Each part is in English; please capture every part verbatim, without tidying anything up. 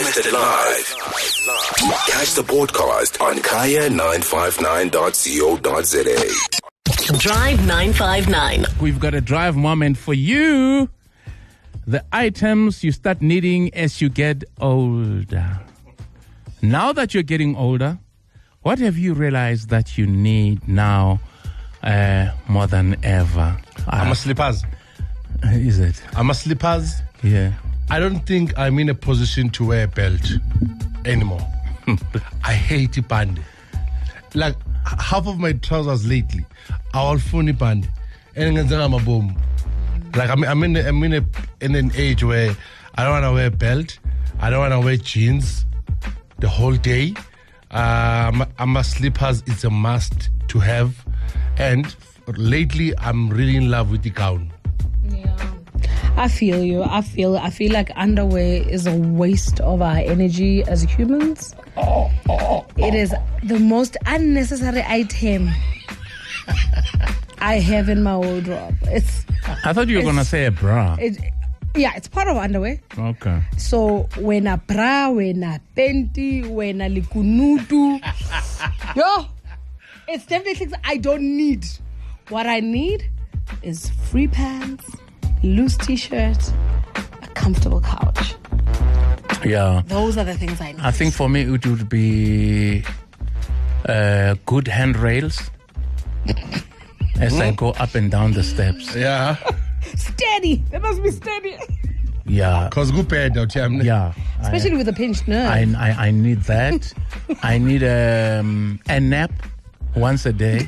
missed it live, catch the podcast on kaya nine five nine dot co dot za. Drive nine five nine. We've got a drive moment for you. The items you start needing as you get older. Now that you're getting older, what have you realized that you need now uh, more than ever? I'm a slippers. Is it? I'm a slippers. Yeah. I don't think I'm in a position to wear a belt anymore. I hate it band. Like half of my trousers lately are all funny band. And I'm a boom. Like I'm, I'm in, a, I'm in, a, in an age where I don't want to wear a belt. I don't want to wear jeans the whole day. Uh, I'm, I'm a slippers. It's a must to have. And lately, I'm really in love with the gown. Yeah. I feel you. I feel I feel like underwear is a waste of our energy as humans. Oh, oh, oh. It is the most unnecessary item I have in my wardrobe. It's. I thought you were going to say a bra. It, yeah, it's part of underwear. Okay. So when a bra, when a panty, when a likunutu, yo, it's definitely things I don't need. What I need is free pants, loose t-shirt, a comfortable couch. Yeah. Those are the things I need. I think for me it would be uh, good handrails as I go up and down the steps. Yeah. Steady. They must be steady. Yeah. Because good bed out here. Yeah. Especially I, with a pinched nerve. I, I, I need that. I need um, a nap once a day.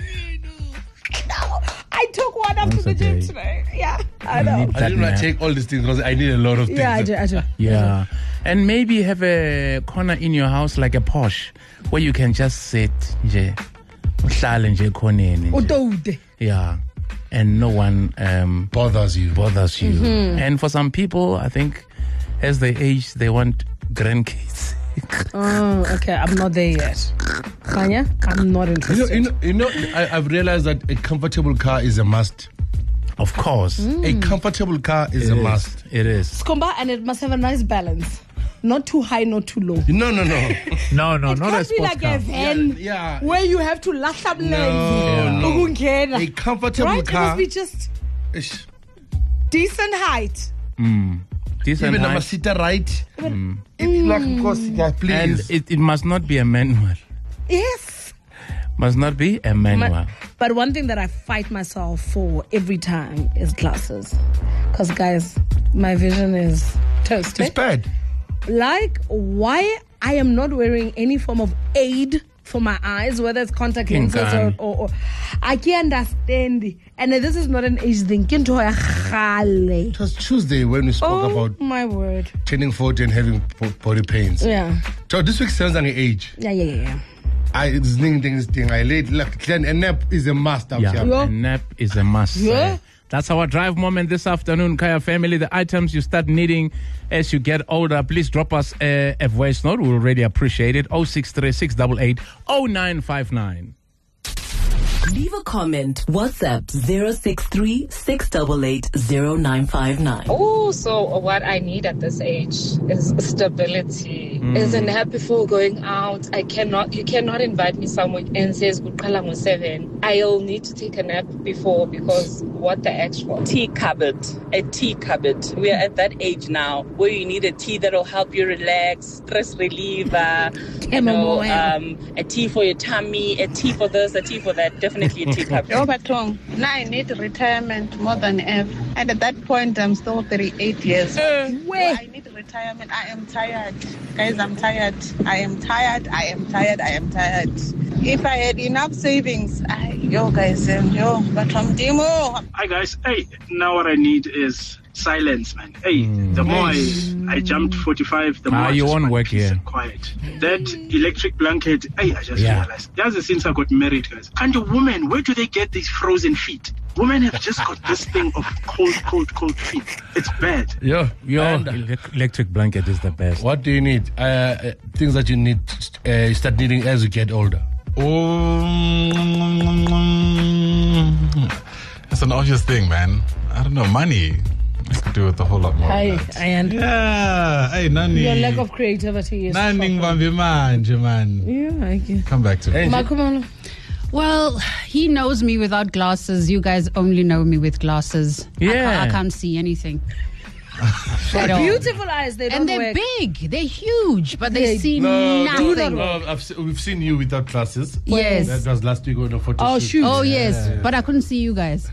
No, I took one up Once to the a gym day. today. Yeah, I You know. need I that didn't want nap. to take all these things because I need a lot of things. Yeah, I do, I do. Yeah. And maybe have a corner in your house like a posh where you can just sit. nje, uhlale nje khoneni nje. Utoude. Yeah. And no one um, Bothers you. bothers you. Mm-hmm. And for some people, I think as they age, they want grandkids. Oh, okay. I'm not there yet. Kanya, I'm not You know, interested. you know, you know I, I've realized that a comfortable car is a must. Of course. Mm. A comfortable car is It a is. must. It is. Skomba, and it must have a nice balance. Not too high, not too low. No, no, no. No, no, It not a can't be sports like car. a van Yeah, yeah. where you have to lash up No, legs. no. A comfortable Right? It car. must be just Ish. decent height. Mm. Decent Even a height. Masita right. Mm. If like, of course, yeah, And please. it, it must not be a manual. Yes. Must not be a manual. My- but one thing that I fight myself for every time is glasses. Because, guys, my vision is toasted. It's bad. Like, why I am not wearing any form of aid for my eyes, whether it's contact lenses or, or, or I can't understand. And this is not an age thing. It was Tuesday when we spoke Oh about my word. turning forty and having bo- body pains. Yeah. So this week sounds like an age. Yeah, yeah, yeah, yeah. I this thing, this thing. I laid like a nap is a must out Yeah, here. Yeah. a nap is a must. Yeah. Uh, That's our drive moment this afternoon, Kaya family. The items you start needing as you get older. Please drop us a, a voice note. We'll really appreciate it. oh six three, six eight eight, oh nine five nine. Leave a comment. WhatsApp zero six three, six eight eight, zero nine five nine. Oh, so what I need at this age is stability. Mm. As in happy before going out, I cannot, you cannot invite me somewhere and says, "Kuqala seven." I'll need to take a nap before because what the actual. Tea cupboard, a tea cupboard. We are at that age now where you need a tea that'll help you relax, stress reliever, you know, um, a tea for your tummy, a tea for this, a tea for that. Definitely a tea cupboard. Yo, Patong, now I need retirement more than ever. And at that point, I'm still thirty-eight years. Uh, So I need retirement. I am tired. Guys, I'm tired. I am tired. I am tired. I am tired. If I had enough savings, I, yo, guys, um, yo, but from Demo. Hi, guys. Hey, now what I need is silence, man. Hey, Mm. the more I, I jumped forty-five, the more Ah, I you just won't want work peace here. and quiet. That electric blanket, hey, I just Yeah. realized. That's since I got married, guys. And the women, where do they get these frozen feet? Women have just got this thing of cold, cold, cold feet. It's bad. Yeah, Your and elec- electric blanket is the best. what do you need? Uh, uh, things that you need, uh, you start needing as you get older. Oh, that's an obvious thing, man. I don't know, money. I could do with a whole lot more. Hi, of that. and Yeah, hey, Nani. your lack of creativity is. Nani ngibambe manje, man. Yeah, I guess. Come back to me. Makumalo. Well, he knows me without glasses. You guys only know me with glasses. I, Yeah. can't, I can't see anything. At all. Beautiful eyes, they don't And they're work. big. They're huge, but they, They see No, no, nothing. no, I've, se- we've seen you without glasses. Yes. That was last week on the photo Oh, shoot. shoot. Oh, yes. But I couldn't see you guys.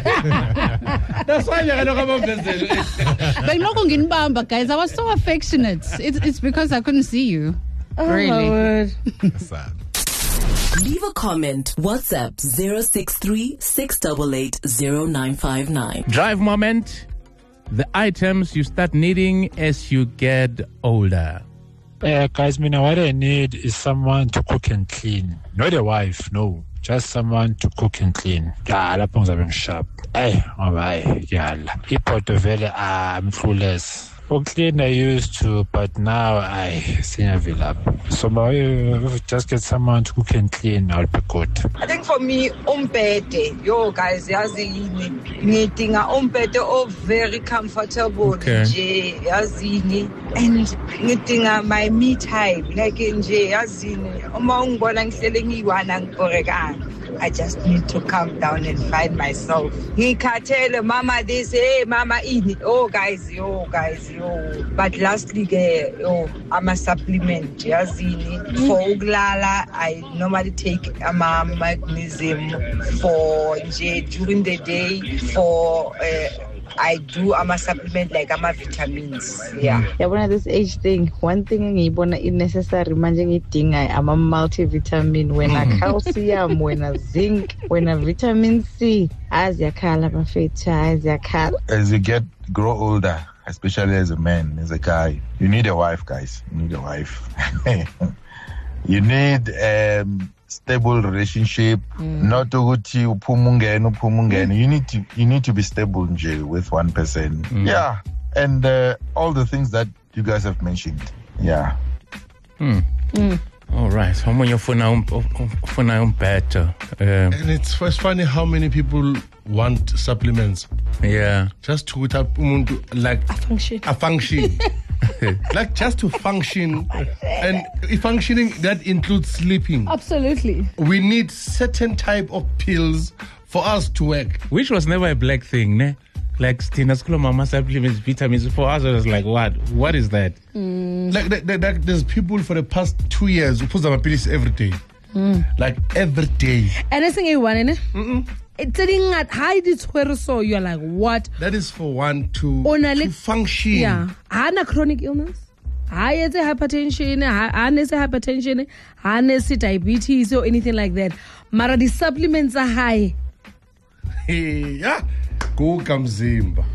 That's why you're going to come up with But no kunginibamba, guys. I was so affectionate. It's, it's because I couldn't see you. Oh, my Really. word. Sad. Leave a comment. WhatsApp zero six three six eight eight zero nine five nine. Drive moment. The items you start needing as you get older. Uh, guys, Mina, what I need is someone to cook and clean. Not a wife, no. Just someone to cook and clean. Yeah, lapho ngizabe ngishap. Hey, ngoba hey, yala. Ipoto vele I'm clueless. For clean I used to, but now I siyavela up. So uh, just get someone to cook and clean, I'll be good. I think for me, umbete, yo guys, yazini, ngidinga umbete o very comfortable Okay. nje, yazini, and ngidinga my me time, like nje, yazini, uma ungibona ngihlele ngiyiwana ngibhorekanga. I just need to calm down and find myself. Ngikhathele mama this, hey mama ini, oh guys, yo guys, yo. But lastly, ke, yo, I'm a supplement, yazini, for ukulala, I normally take ama magnesium for nje during the day for uh, I do I'm a supplement like I'm a vitamins. Yeah. Yabona this age thing, one thing ngiyibona is necessary manje ngidinga ama multivitamin wena calcium wena zinc wena vitamin C aziyakhala bafethu aziyakhala. As you get grow older, especially as a man, as a guy, you need a wife, guys. You need a wife. You need um stable relationship, Mm. not ukuthi uphuma ungena uphuma ungena. You need to you need to be stable nje with one person. Mm. Yeah, and uh, all the things that you guys have mentioned. Yeah. Hmm. Mm. All right. Omunye ufuna um- ufuna umbhedo. Um, And it's first funny how many people want supplements. Yeah. Just to tap umuntu like A function. a function. Like just to function. And if functioning, that includes sleeping. Absolutely. We need certain type of pills for us to work. Which was never a black thing, ne? Like Stina School Mama supplements, vitamins. For us, it was like, what? What is that? Like, like, like, like there's people for the past two years who put them pills every day. Mm. Like every day. And I think you want it. It's sitting at high this so you're like, what? That is for one to, Ona to le- function. Yeah. Hana chronic illness. High as a hypertension, high as a hypertension, high as a diabetes or anything like that. Mara the supplements are high. Hey, yeah. Go Kamzimba.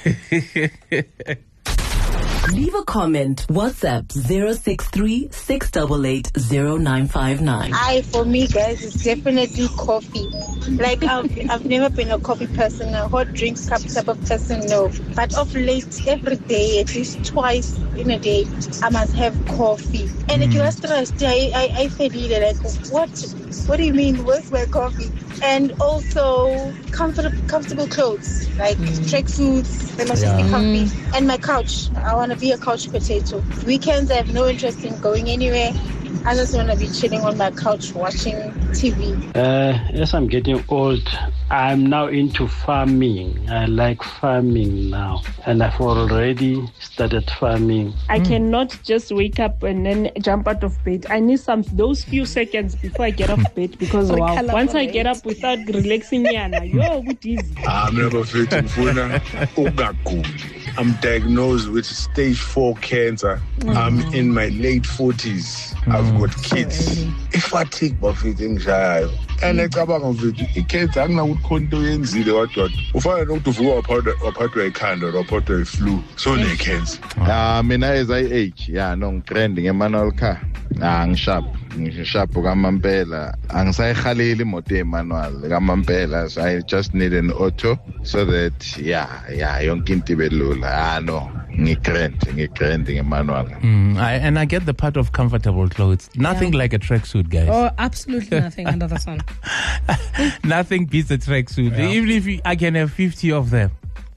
Leave a comment. WhatsApp zero six three six eight eight zero nine five nine. I, for me, guys, it's definitely coffee. Like, I've, I've never been a coffee person, a hot drinks cup type of person, no. But of late, every day, at least twice in a day, I must have coffee. And if you're stressed, I, I, I feel like, what? What do you mean, where's my coffee? And also, comfortable, comfortable clothes, like track suits, they must just be Yeah. comfy. And my couch, I want to be a couch potato. Weekends, I have no interest in going anywhere. I just want to be chilling on my couch watching T V. Uh, as I'm getting old, I'm now into farming. I like farming now, and I've already started farming. I cannot just wake up and then jump out of bed. I need some those few seconds before I get off bed because wow, once I get up without relaxing, yana, yo, what is it? I'm never fit to Funa Ugaguli. I'm diagnosed with stage four cancer. I'm in my late forties. I've got kids. If I take my feet in Shayo, and I come back on video, it can't hang out with Konto and Zile, what what. If I don't do a part of a candle or part of a flu, so they can't. Ah, mina as I age, yeah, no trending Emmanuel car. Ah, ngishap, ngishap kamampela. Angisayikhaleli imoto emanual kamampela. So I just need an auto so that yeah, yeah, yonke into ibe lula. Ah, no. Ngikrend, ngikrend Emmanuel. Mm, I, and I get the part of comfortable clothes. Nothing Yeah. like a tracksuit, guys. Oh, absolutely nothing under the sun. Nothing beats a tracksuit. Yeah. Even if you, I can have fifty of them.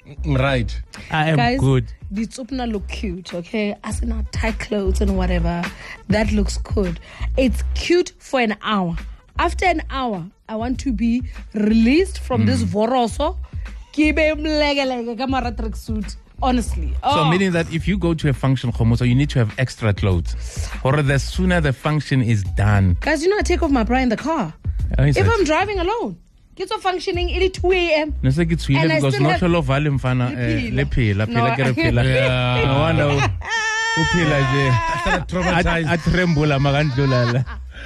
Right. I am Guys, good. The tsupna look cute, okay? As in our tight clothes and whatever. That looks good. It's cute for an hour. After an hour, I want to be released from Mm. this voroso. Kibe mlegelege kamara tracksuit. Honestly. So Oh. meaning that if you go to a function, Khomoso, you need to have extra clothes. Or the sooner the function is done. Guys, you know I take off my bra in the car. Oh, is If it? I'm driving alone. Kids are functioning at two a.m. Nese ke tswile And I because still not have- all of them fana le phela No, phela ke re phela. Yeah. No wonder u phela je. Traumatized. A trembula magandlula.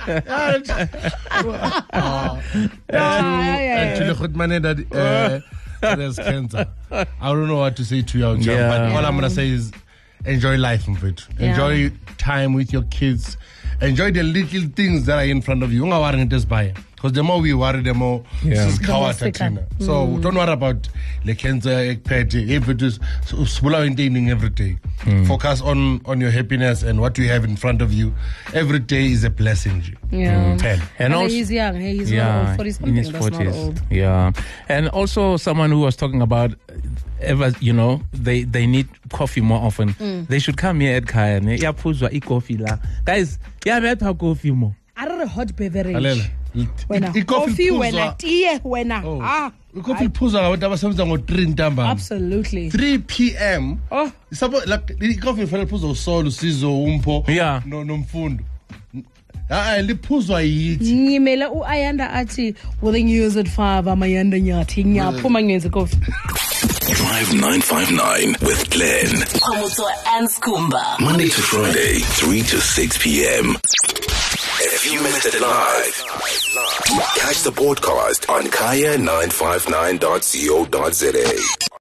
Actually, Khutmane, that uh, there's cancer. I don't know what to say to you, John, Yeah. but all I'm gonna say is enjoy life, Mfethu. Yeah. Enjoy time with your kids. Enjoy the little things that are in front of you. Because the more we worry, the more Yeah. this is The more kawa sicker. tatina. So Mm. don't worry about the cancer, if it is maintaining every day. Mm. Focus on, on your happiness and what you have in front of you. Every day is a blessing. G. Yeah. Ten. And And also, he's young. Hey, he's yeah, not old. forty something. in his That's not forties. old. Yeah, and also someone who was talking about, ever, you know, they they need coffee more often. Mm. They should come here at Kaya. Yeah, puzwa i coffee la, guys. Yeah, better coffee more. I don't know hot beverage. Alela. Wena I- i- coffee, coffee wena phuzwa- tea, wena. Oh. Ah, Coffee phuza ngabantu abasebenza ngo-three ntambama. absolutely. three p.m. Oh. Suppose like i-coffee fanele liphuzwa usolo, usizo, umpho, Yeah. no nomfundo. Hayi liphuzwa yithi. Ngimele uayanda athi will use it five amayanda nyathi ngiyaphuma ngenze coffee. Drive nine five nine with Glenn. Khomoso and Skumba. Monday to Friday, three to six p.m. If you missed it live, catch the podcast on kaya nine five nine dot co dot za.